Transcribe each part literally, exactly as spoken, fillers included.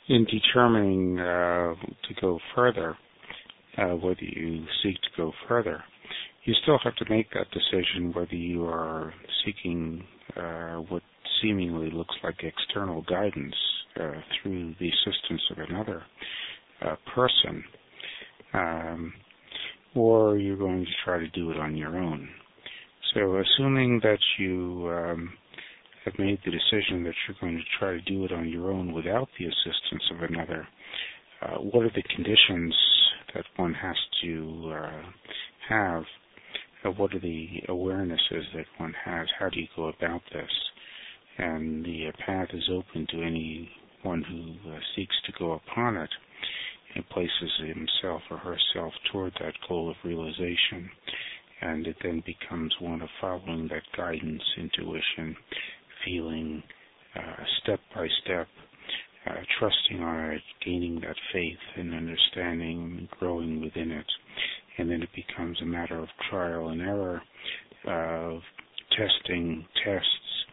in determining uh, to go further, uh, whether you seek to go further, you still have to make that decision whether you are seeking uh, what seemingly looks like external guidance uh, through the assistance of another uh, person, um, or you're going to try to do it on your own. So assuming that you um, have made the decision that you're going to try to do it on your own without the assistance of another, uh, what are the conditions that one has to uh, have? Uh, what are the awarenesses that one has? How do you go about this? And the uh, path is open to anyone who uh, seeks to go upon it and places himself or herself toward that goal of realization. And it then becomes one of following that guidance, intuition, feeling, uh, step by step, uh, trusting on it, gaining that faith and understanding, growing within it. And then it becomes a matter of trial and error, of testing, tests,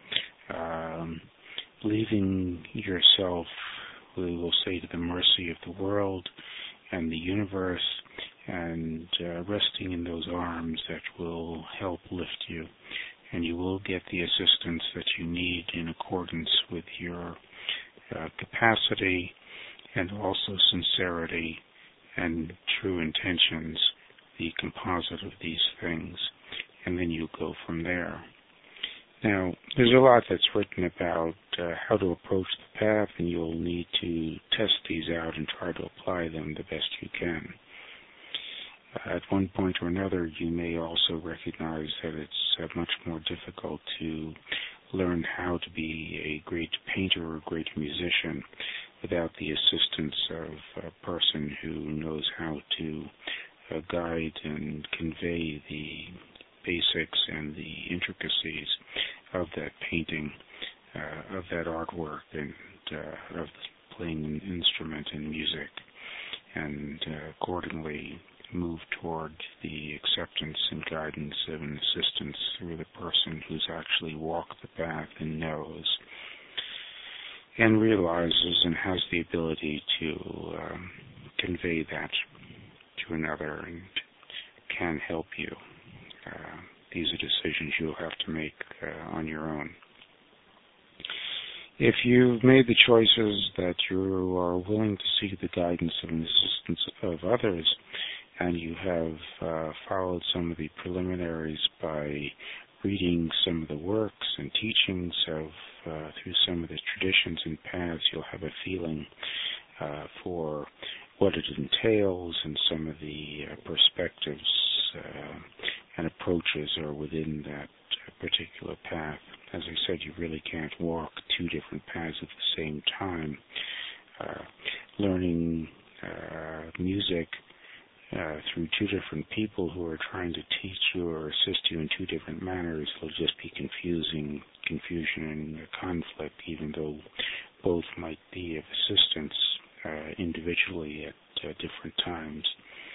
um, leaving yourself, we will say, to the mercy of the world and the universe, and uh, resting in those arms that will help lift you. And you will get the assistance that you need in accordance with your uh, capacity and also sincerity and true intentions, the composite of these things, and then you go from there. Now, there's a lot that's written about uh, how to approach the path, and you'll need to test these out and try to apply them the best you can. Uh, at one point or another, you may also recognize that it's uh, much more difficult to learn how to be a great painter or a great musician without the assistance of a person who knows how to uh, guide and convey the basics and the intricacies of that painting, uh, of that artwork, and uh, of playing an instrument and music, and uh, accordingly move toward the acceptance and guidance of an assistance through the person who's actually walked the path and knows and realizes and has the ability to um, convey that to another and can help you. Uh, these are decisions you'll have to make uh, on your own. If you've made the choices that you are willing to seek the guidance and assistance of others, and you have uh, followed some of the preliminaries by reading some of the works and teachings of uh, through some of the traditions and paths, you'll have a feeling uh, for what it entails, and some of the uh, perspectives uh, and approaches are within that particular path. As I said, you really can't walk two different paths at the same time. Uh, learning uh, music uh, through two different people who are trying to teach you or assist you in two different manners will just be confusing, confusion and conflict, even though both might be of assistance uh, individually at uh, different times.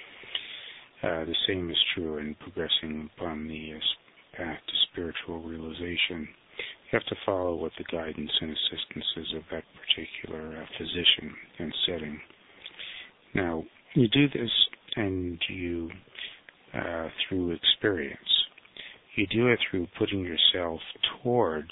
Uh, the same is true in progressing upon the uh, path to spiritual realization. You have to follow what the guidance and assistance is of that particular uh, physician and setting. Now, you do this and you, uh, through experience, you do it through putting yourself toward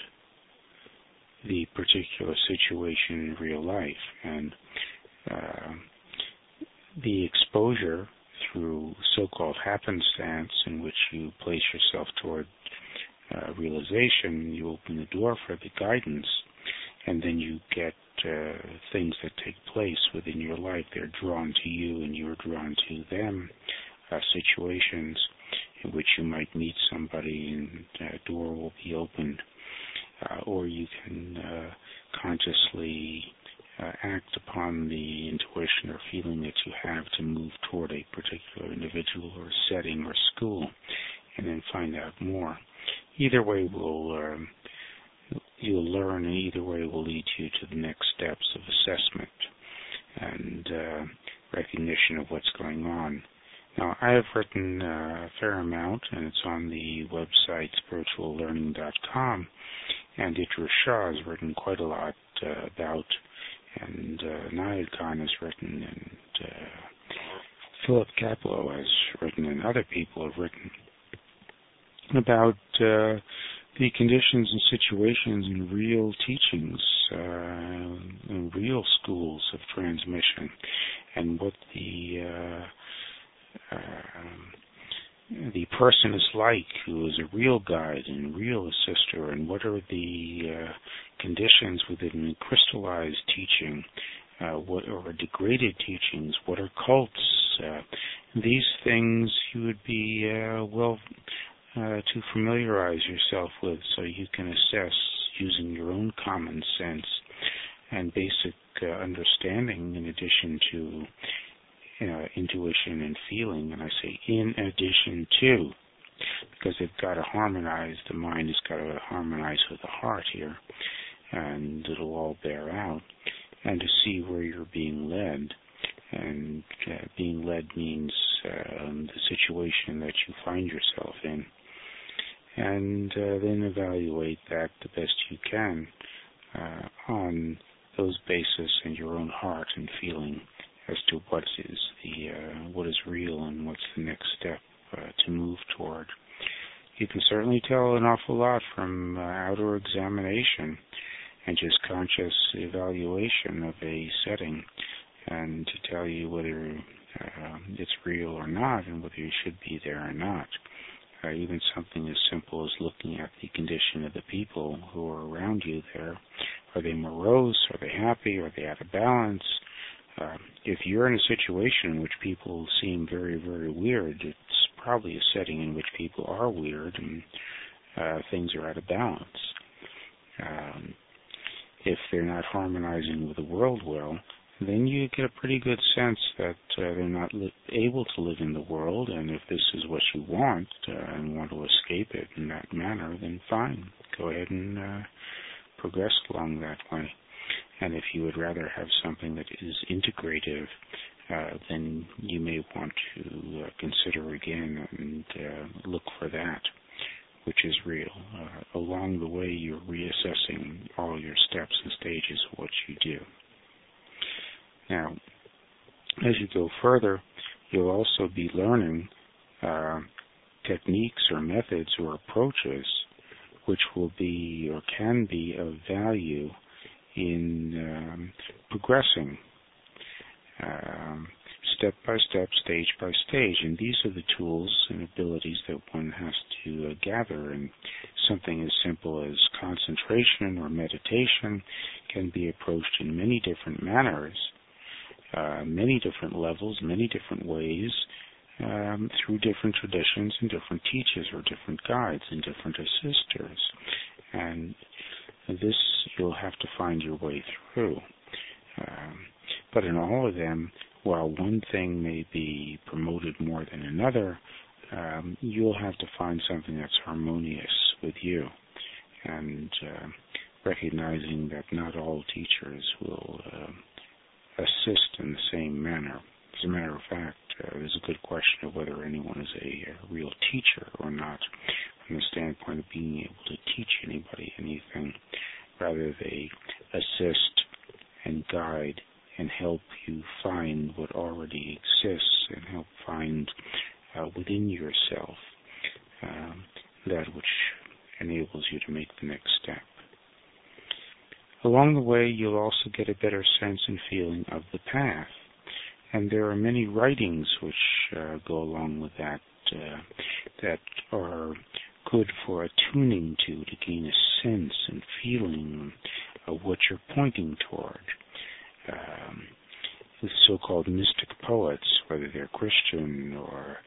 the particular situation in real life. And uh, the exposure through so-called happenstance, in which you place yourself toward uh, realization, you open the door for the guidance, and then you get uh, things that take place within your life. They're drawn to you, and you're drawn to them, uh, situations in which you might meet somebody, and a door will be opened, uh, or you can uh, consciously Uh, act upon the intuition or feeling that you have to move toward a particular individual or setting or school, and then find out more. Either way will um, you'll learn, and either way will lead you to the next steps of assessment and uh, recognition of what's going on. Now, I have written uh, a fair amount, and it's on the website spiritual learning dot com, and Idris Shah has written quite a lot uh, about and and uh, Nayad Khan has written, and uh, Philip Kapleau has written, and other people have written about uh, the conditions and situations in real teachings, uh, in real schools of transmission, and what the uh, uh, the person is like who is a real guide and real assister, and what are the uh, conditions within crystallized teaching, uh, what are degraded teachings, what are cults. Uh, these things you would be uh, well uh, to familiarize yourself with, so you can assess using your own common sense and basic uh, understanding, in addition to uh, intuition and feeling. And I say in addition to, because they've got to harmonize. The mind has got to harmonize with the heart here, and it'll all bear out. And to see where you're being led. And uh, being led means um, the situation that you find yourself in. And uh, then evaluate that the best you can uh, on those bases and your own heart and feeling as to what is the uh, what is real and what's the next step uh, to move toward. You can certainly tell an awful lot from uh, outer examination and just conscious evaluation of a setting, and to tell you whether uh, it's real or not, and whether you should be there or not. Uh, even something as simple as looking at the condition of the people who are around you there. Are they morose? Are they happy? Are they out of balance? Uh, if you're in a situation in which people seem very, very weird, it's probably a setting in which people are weird and uh, things are out of balance. Um, if they're not harmonizing with the world well, then you get a pretty good sense that uh, they're not li- able to live in the world, and if this is what you want uh, and want to escape it in that manner, then fine. Go ahead and uh, progress along that way. And if you would rather have something that is integrative, uh, then you may want to uh, consider again and uh, look for that, which is real. Uh, along the way, you're reassessing all your steps and stages of what you do. Now, as you go further, you'll also be learning uh, techniques or methods or approaches which will be or can be of value in um, progressing um, step by step, stage by stage. And these are the tools and abilities that one has to uh, gather. And something as simple as concentration or meditation can be approached in many different manners. Uh, many different levels, many different ways, um, through different traditions and different teachers or different guides and different assisters. And this you'll have to find your way through. Um, but in all of them, while one thing may be promoted more than another, um, you'll have to find something that's harmonious with you. And uh, recognizing that not all teachers will uh, assist in the same manner. As a matter of fact, uh, there's a good question of whether anyone is a, a real teacher or not, from the standpoint of being able to teach anybody anything. Rather, they assist and guide and help you find what already exists and help find uh, within yourself um, that which enables you to make the next step. Along the way, you'll also get a better sense and feeling of the path. And there are many writings which uh, go along with that, uh, that are good for attuning to, to gain a sense and feeling of what you're pointing toward. Um, the so-called mystic poets, whether they're Christian or,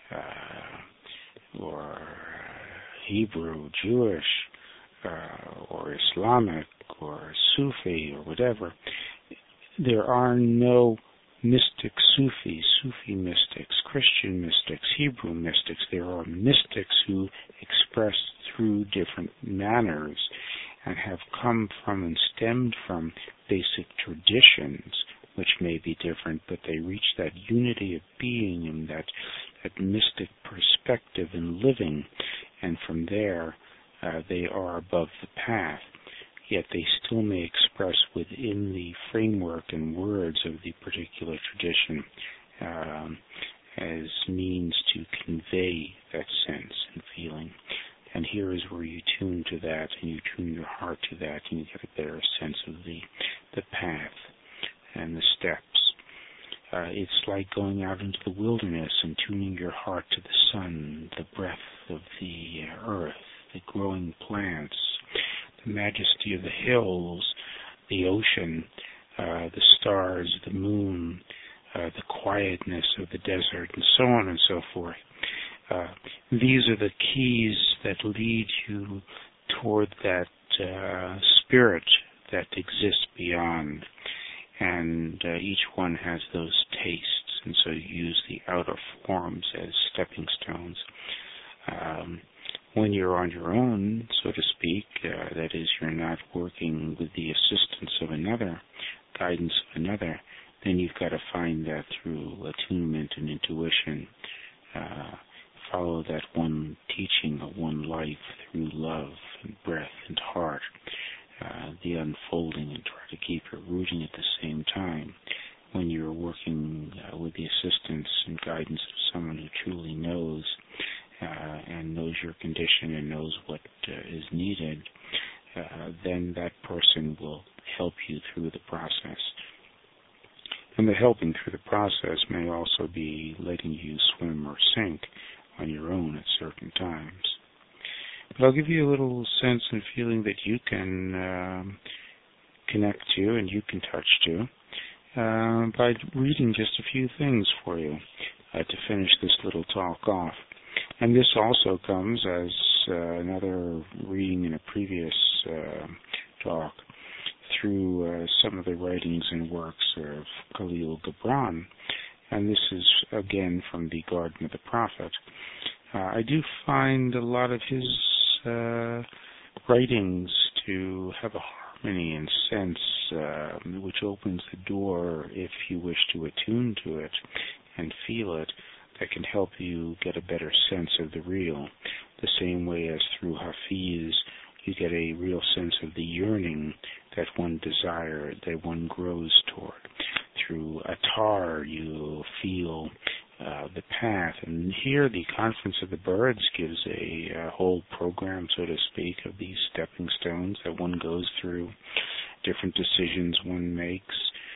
uh, or Hebrew, Jewish, uh, or Islamic, or Sufi, or whatever, there are no mystic Sufis, Sufi mystics, Christian mystics, Hebrew mystics. There are mystics who express through different manners and have come from and stemmed from basic traditions, which may be different, but they reach that unity of being and that, that mystic perspective in living, and from there uh, they are above the path. yet they still may express within the framework and words of the particular tradition um, as means to convey that sense and feeling. And here is where you tune to that, and you tune your heart to that, and you get a better sense of the the path and the steps. Uh, it's like going out into the wilderness and tuning your heart to the sun, the breath of the earth, the growing plants, the majesty of the hills, the ocean, uh, the stars, the moon, uh, the quietness of the desert, and so on and so forth. Uh, these are the keys that lead you toward that uh, spirit that exists beyond. And uh, each one has those tastes, and so you use the outer forms as stepping stones. Um, when you're on your own, so to speak, uh, that is, you're not working with the assistance of another, guidance of another, then you've got to find that through attunement and intuition. Uh, follow that one teaching of one life through love and breath and heart. Uh, the unfolding, and try to keep it rooting at the same time. When you're working uh, with the assistance and guidance of someone who truly knows uh, and knows your condition and knows what uh, is needed, uh, then that person will help you through the process. And the helping through the process may also be letting you swim or sink on your own at certain times. But I'll give you a little sense and feeling that you can um, connect to and you can touch to uh, by reading just a few things for you uh, to finish this little talk off. And this also comes as uh, another reading in a previous uh, talk through uh, some of the writings and works of Khalil Gibran. And this is, again, from the Garden of the Prophet. Uh, I do find a lot of his uh, writings to have a harmony and sense uh, which opens the door, if you wish to attune to it and feel it, that can help you get a better sense of the real. The same way as through Hafiz, you get a real sense of the yearning that one desires, that one grows toward. Through Attar, you feel Uh, the path. And here the Conference of the Birds gives a, a whole program, so to speak, of these stepping stones that one goes through, different decisions one makes,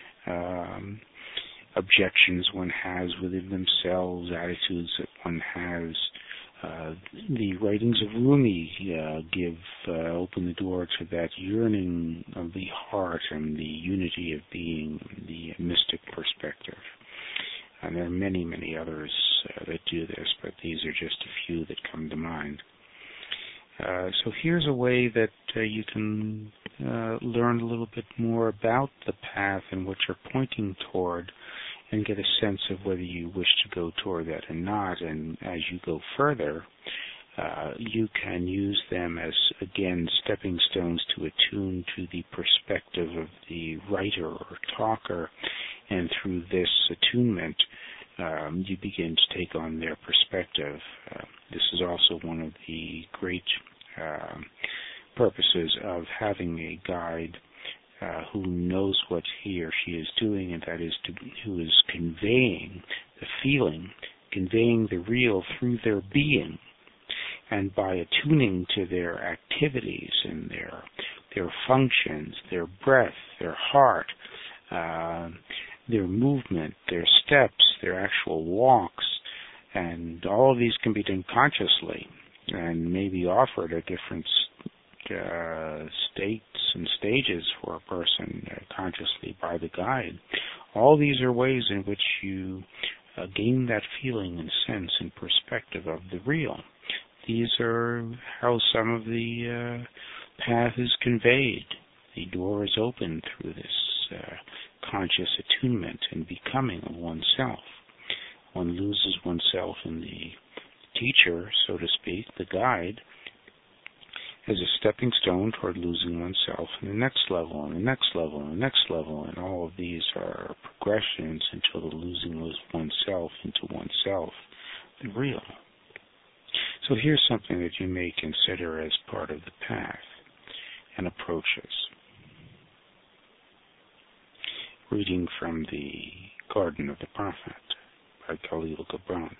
um, objections one has within themselves, attitudes that one has. Uh, the writings of Rumi uh, give uh, open the door to that yearning of the heart and the unity of being, the mystic perspective. And there are many, many others uh, that do this, but these are just a few that come to mind. Uh, so here's a way that uh, you can uh, learn a little bit more about the path and what you're pointing toward, and get a sense of whether you wish to go toward that or not. And as you go further, uh, you can use them as, again, stepping stones to attune to the perspective of the writer or talker. And through this attunement, um, you begin to take on their perspective. Uh, this is also one of the great uh, purposes of having a guide uh, who knows what he or she is doing, and that is to, who is conveying the feeling, conveying the real through their being. And by attuning to their activities and their their functions, their breath, their heart, uh, their movement, their steps, their actual walks, and all of these can be done consciously and may be offered at different uh, states and stages for a person uh, consciously by the guide. All these are ways in which you uh, gain that feeling and sense and perspective of the real. These are how some of the uh, path is conveyed. The door is open through this uh, conscious attunement and becoming of oneself. One loses oneself in the teacher, so to speak, the guide, as a stepping stone toward losing oneself in the next level, and the next level, and the next level, and all of these are progressions until the losing of oneself into oneself, the real. So here's something that you may consider as part of the path. and approaches. Reading from the Garden of the Prophet by Khalil Gibran.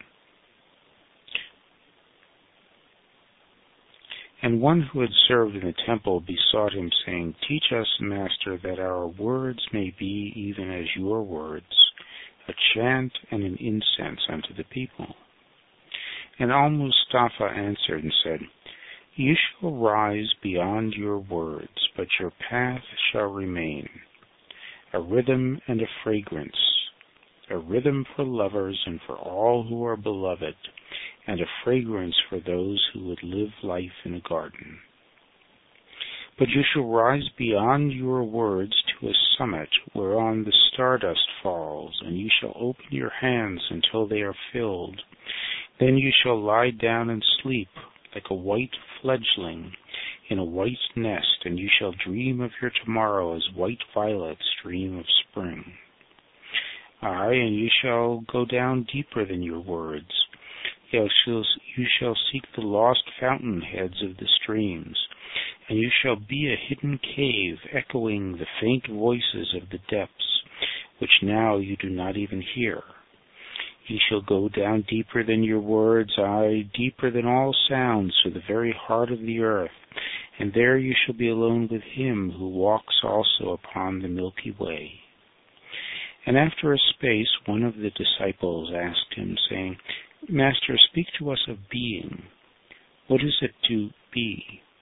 And one who had served in the temple besought him, saying, Teach us, Master, that our words may be even as your words, a chant and an incense unto the people. And Al-Mustafa answered and said, You shall rise beyond your words, but your path shall remain, a rhythm and a fragrance, a rhythm for lovers and for all who are beloved, and a fragrance for those who would live life in a garden. But you shall rise beyond your words to a summit whereon the stardust falls, and you shall open your hands until they are filled. Then you shall lie down and sleep like a white fledgling in a white nest, and you shall dream of your tomorrow as white violets dream of spring. Aye, and you shall go down deeper than your words. You shall, you shall seek the lost fountainheads of the streams, and you shall be a hidden cave echoing the faint voices of the depths, which now you do not even hear. You shall go down deeper than your words, aye, deeper than all sounds, to the very heart of the earth, and there you shall be alone with him who walks also upon the Milky Way. And after a space, one of the disciples asked him, saying, Master, speak to us of being. What is it to be?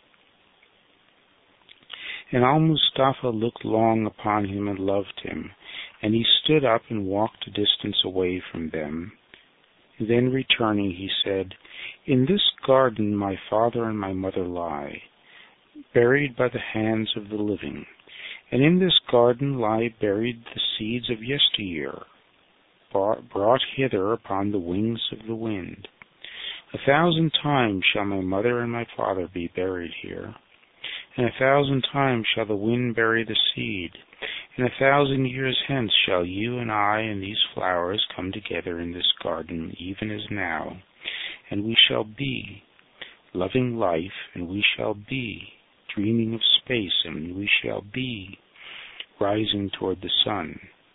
And Al-Mustafa looked long upon him and loved him, and he stood up and walked a distance away from them. Then returning, he said, In this garden my father and my mother lie, buried by the hands of the living, and in this garden lie buried the seeds of yesteryear, brought hither upon the wings of the wind. A thousand times shall my mother and my father be buried here, and a thousand times shall the wind bury the seed, and a thousand years hence shall you and I and these flowers come together in this garden, even as now, and we shall be, loving life, and we shall be, dreaming of space, and we shall be, rising toward the sun.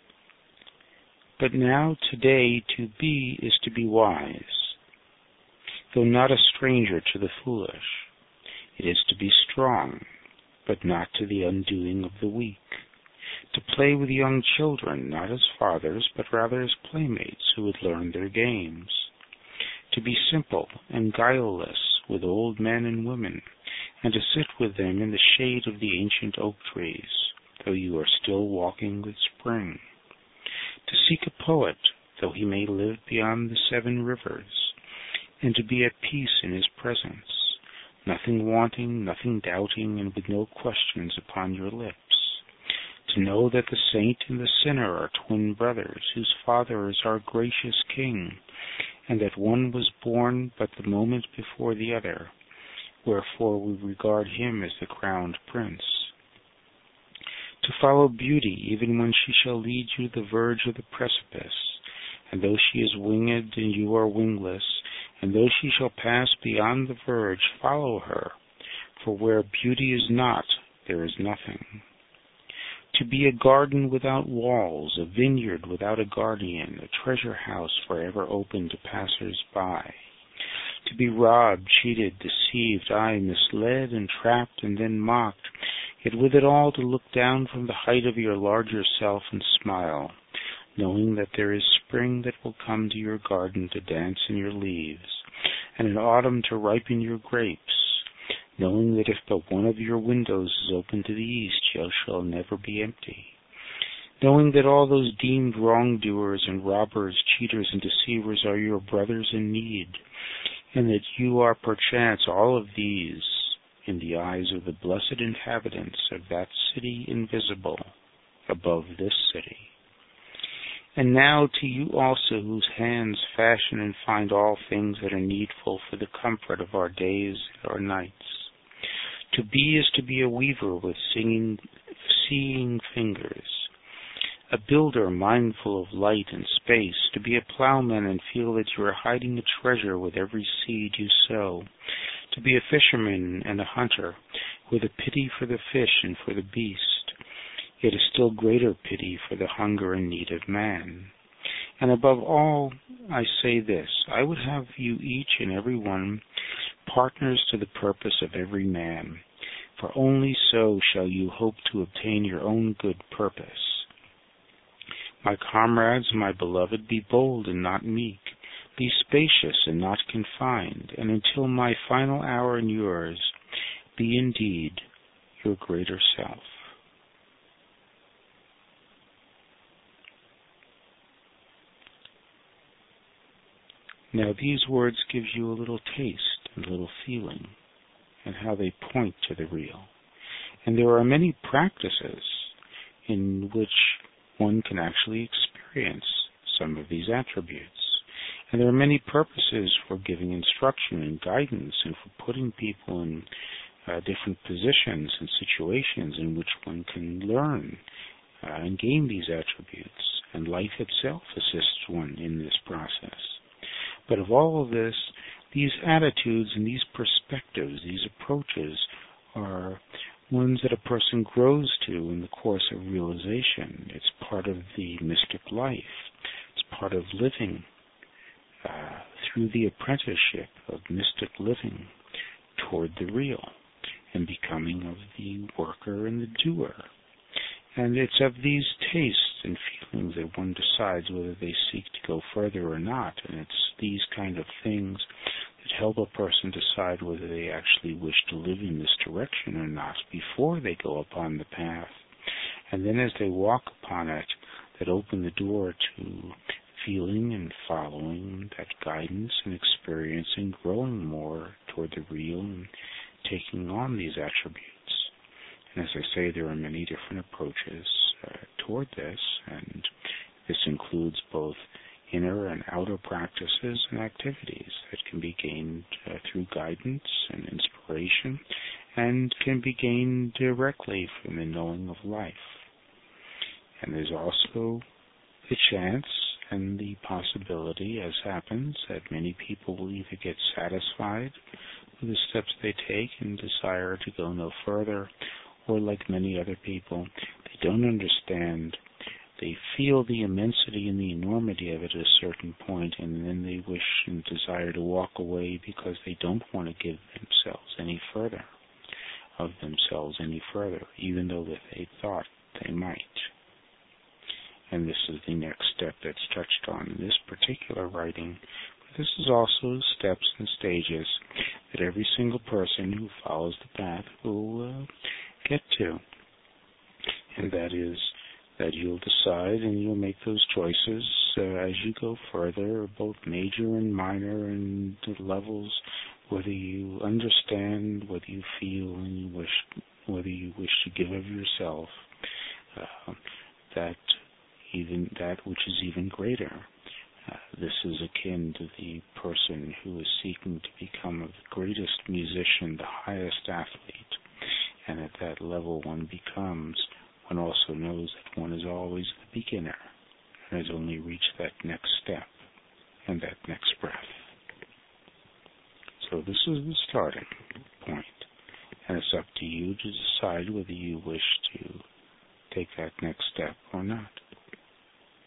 But now, today, to be is to be wise, though not a stranger to the foolish. It is to be strong, but not to the undoing of the weak. To play with young children, not as fathers, but rather as playmates who would learn their games. To be simple and guileless with old men and women, and to sit with them in the shade of the ancient oak trees, though you are still walking with spring. To seek a poet, though he may live beyond the seven rivers, and to be at peace in his presence, nothing wanting, nothing doubting, and with no questions upon your lips. To know that the saint and the sinner are twin brothers, whose father is our gracious King, and that one was born but the moment before the other, wherefore we regard him as the crowned prince. To follow beauty, even when she shall lead you to the verge of the precipice, and though she is winged and you are wingless, and though she shall pass beyond the verge, follow her, for where beauty is not, there is nothing. To be a garden without walls, a vineyard without a guardian, a treasure house forever open to passers-by. To be robbed, cheated, deceived, aye, misled and trapped and then mocked, yet with it all to look down from the height of your larger self and smile, knowing that there is spring that will come to your garden to dance in your leaves, and an autumn to ripen your grapes, knowing that if but one of your windows is open to the east, you shall never be empty, knowing that all those deemed wrongdoers and robbers, cheaters and deceivers are your brothers in need, and that you are perchance all of these in the eyes of the blessed inhabitants of that city invisible above this city. And now to you also, whose hands fashion and find all things that are needful for the comfort of our days and our nights. To be is to be a weaver with singing, seeing fingers, a builder mindful of light and space, to be a plowman and feel that you are hiding a treasure with every seed you sow, to be a fisherman and a hunter, with a pity for the fish and for the beast, yet a still greater pity for the hunger and need of man. And above all, I say this, I would have you each and every one partners to the purpose of every man, for only so shall you hope to obtain your own good purpose. My comrades, my beloved, be bold and not meek, be spacious and not confined, and until my final hour and yours, be indeed your greater self. Now these words give you a little taste and a little feeling, and how they point to the real. And there are many practices in which one can actually experience some of these attributes. And there are many purposes for giving instruction and guidance and for putting people in uh, different positions and situations in which one can learn uh, and gain these attributes. And life itself assists one in this process. But of all of this, these attitudes and these perspectives, these approaches, are ones that a person grows to in the course of realization. It's part of the mystic life. It's part of living uh, through the apprenticeship of mystic living toward the real and becoming of the worker and the doer. And it's of these tastes and feelings that one decides whether they seek to go further or not. And it's these kind of things that help a person decide whether they actually wish to live in this direction or not before they go upon the path. And then as they walk upon it, that open the door to feeling and following that guidance and experiencing, growing more toward the real and taking on these attributes. And as I say, there are many different approaches uh, toward this, and this includes both inner and outer practices and activities that can be gained uh, through guidance and inspiration, and can be gained directly from the knowing of life. And there's also the chance and the possibility, as happens, that many people will either get satisfied with the steps they take and desire to go no further, or like many other people, they don't understand. They feel the immensity and the enormity of it at a certain point, and then they wish and desire to walk away because they don't want to give themselves any further, of themselves any further, even though that they thought they might. And this is the next step that's touched on in this particular writing. But this is also steps and stages that every single person who follows the path will uh, get to. And that is that you'll decide and you'll make those choices uh, as you go further, both major and minor, and the levels, whether you understand, whether you feel, and you wish, whether you wish to give of yourself, uh, that even that which is even greater. Uh, this is akin to the person who is seeking to become the greatest musician, the highest athlete. And at that level one becomes, one also knows that one is always the beginner and has only reached that next step and that next breath. So this is the starting point, and it's up to you to decide whether you wish to take that next step or not.